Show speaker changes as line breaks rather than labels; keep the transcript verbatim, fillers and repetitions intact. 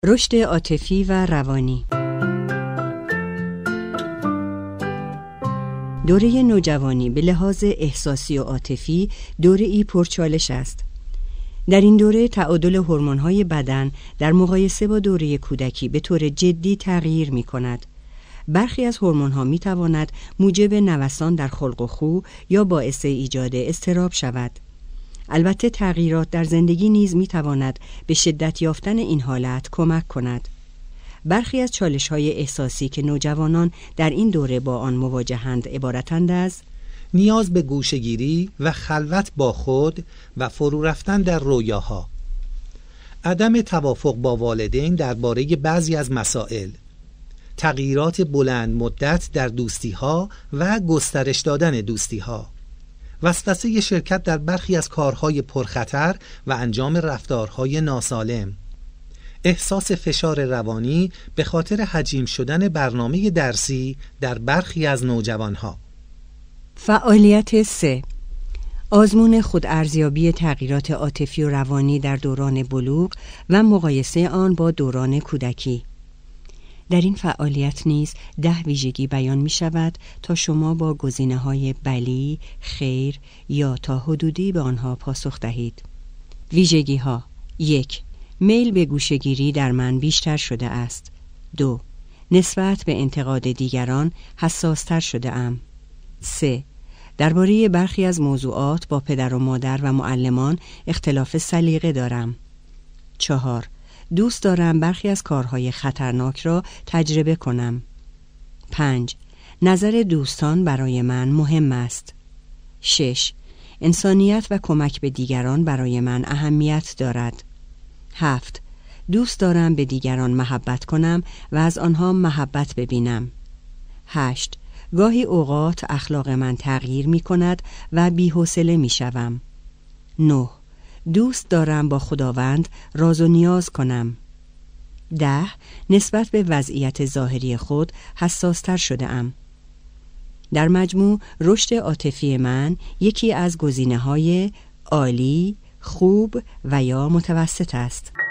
رشد عاطفی و روانی. دوره نوجوانی به لحاظ احساسی و عاطفی دوره‌ای پرچالش است. در این دوره تعادل هورمون‌های بدن در مقایسه با دوره کودکی به طور جدی تغییر می‌کند. برخی از هورمون‌ها می‌تواند موجب نوسان در خلق و خو یا باعث ایجاد اضطراب شود. البته تغییرات در زندگی نیز می‌تواند به شدت یافتن این حالت کمک کند. برخی از چالش‌های احساسی که نوجوانان در این دوره با آن مواجهند عبارتند از
نیاز به گوشه‌گیری و خلوت با خود و فرو رفتن در رویاها، عدم توافق با والدین درباره بعضی از مسائل، تغییرات بلند مدت در دوستی‌ها و گسترش دادن دوستی‌ها، وسوسه شرکت در برخی از کارهای پرخطر و انجام رفتارهای ناسالم، احساس فشار روانی به خاطر حجیم شدن برنامه درسی در برخی از نوجوانها.
فعالیت سه، آزمون خودارزیابی تغییرات عاطفی و روانی در دوران بلوغ و مقایسه آن با دوران کودکی. در این فعالیت نیز ده ویژگی بیان می شود تا شما با گزینه‌های بلی، خیر یا تا حدودی به آنها پاسخ دهید. ویژگی ها: یک، میل به گوشه‌گیری در من بیشتر شده است. دو، نسبت به انتقاد دیگران حساس‌تر شده ام. سه، درباره برخی از موضوعات با پدر و مادر و معلمان اختلاف سلیقه دارم. چهار، دوست دارم برخی از کارهای خطرناک را تجربه کنم. پنج، نظر دوستان برای من مهم است. شش، انسانیت و کمک به دیگران برای من اهمیت دارد. هفت، دوست دارم به دیگران محبت کنم و از آنها محبت ببینم. هشت، گاهی اوقات اخلاق من تغییر می کند و بی‌حوصله می شوم. نه، دوست دارم با خداوند راز و نیاز کنم. ده، نسبت به وضعیت ظاهری خود حساستر شده ام. در مجموع رشد عاطفی من یکی از گزینه‌های عالی، خوب و یا متوسط است.